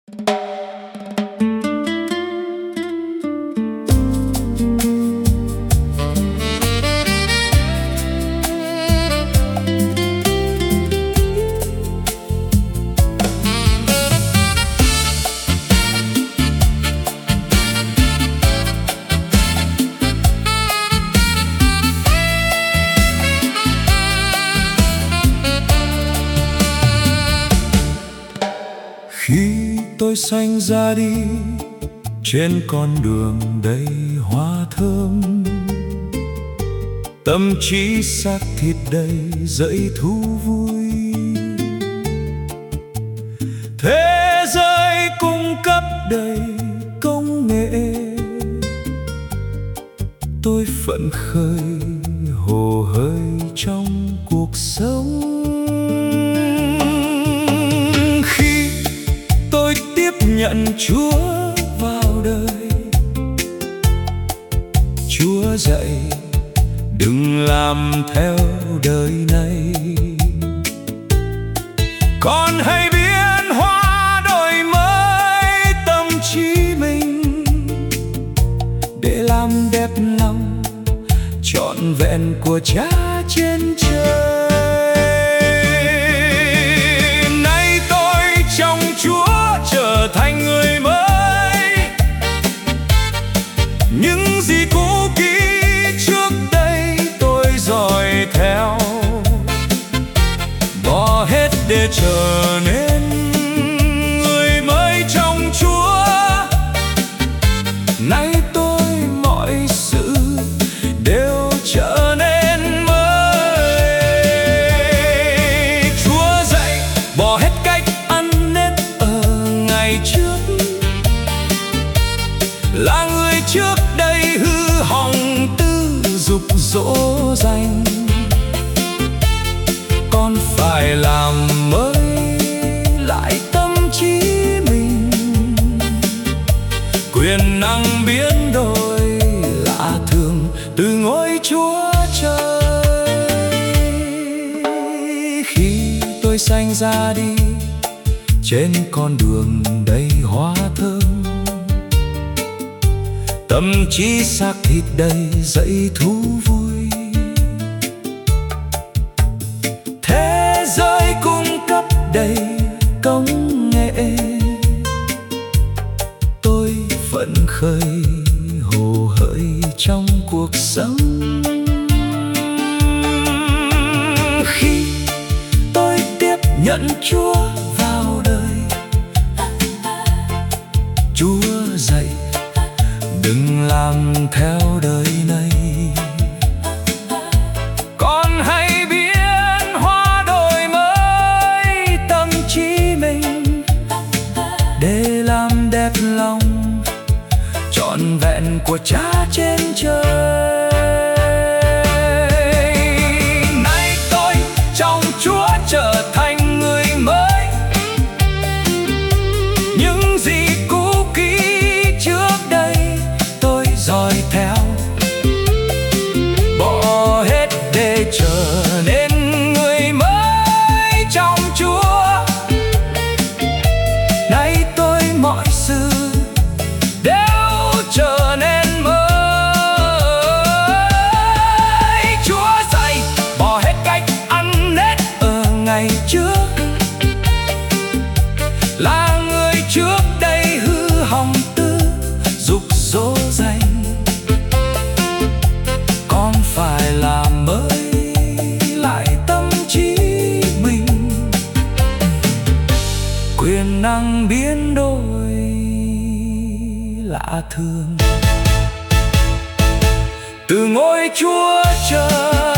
Khi tôi sanh ra đi trên con đường đầy hoa thơm, tâm trí xác thịt đầy dậy thú vui. Thế giới cung cấp đầy công nghệ, tôi phấn khởi hồ hởi trong cuộc sống. Nhận Chúa vào đời, Chúa dạy đừng làm theo đời này, con hãy biến hóa đổi mới tâm trí mình để làm đẹp lòng trọn vẹn của Cha trên trời. Nay tôi trong Chúa trở thành người mới, những gì cũ kỹ trước đây tôi dõi theo, bỏ hết để trở nên người mới trong Chúa. Nay tôi mọi sự đều trở nên mới. Chúa dạy bỏ hết cách ăn nết ở ngày trước, là người trước đây hư hỏng tư dục dỗ dành, con phải làm mới lại tâm trí mình. Quyền năng biến đổi lạ thường từ ngôi Chúa trời. Khi tôi sanh ra đi trên con đường đầy hoa thơm, tâm trí xác thịt đầy dậy thú vui. Thế giới cung cấp đầy công nghệ, tôi phấn khởi hồ hởi trong cuộc sống. Khi tôi tiếp nhận Chúa vào đời, Chúa dạy đừng làm theo đời này, con hãy biến hóa đổi mới tâm trí mình để làm đẹp lòng trọn vẹn của Cha trên trời. Nay tôi trong Chúa trở thành người mới, những gì cũ kỹ trước đây tôi dõi theo, bỏ hết để trở nên người mới trong Chúa. Nay tôi mọi sự đều trở nên mới. Chúa dạy bỏ hết cách ăn nết ở ngày trước, là người trước đây hư hỏng tư dục dỗ dành, con phải làm mới lại tâm trí mình. Quyền năng biến đổi lạ thường từ ngôi Chúa trời.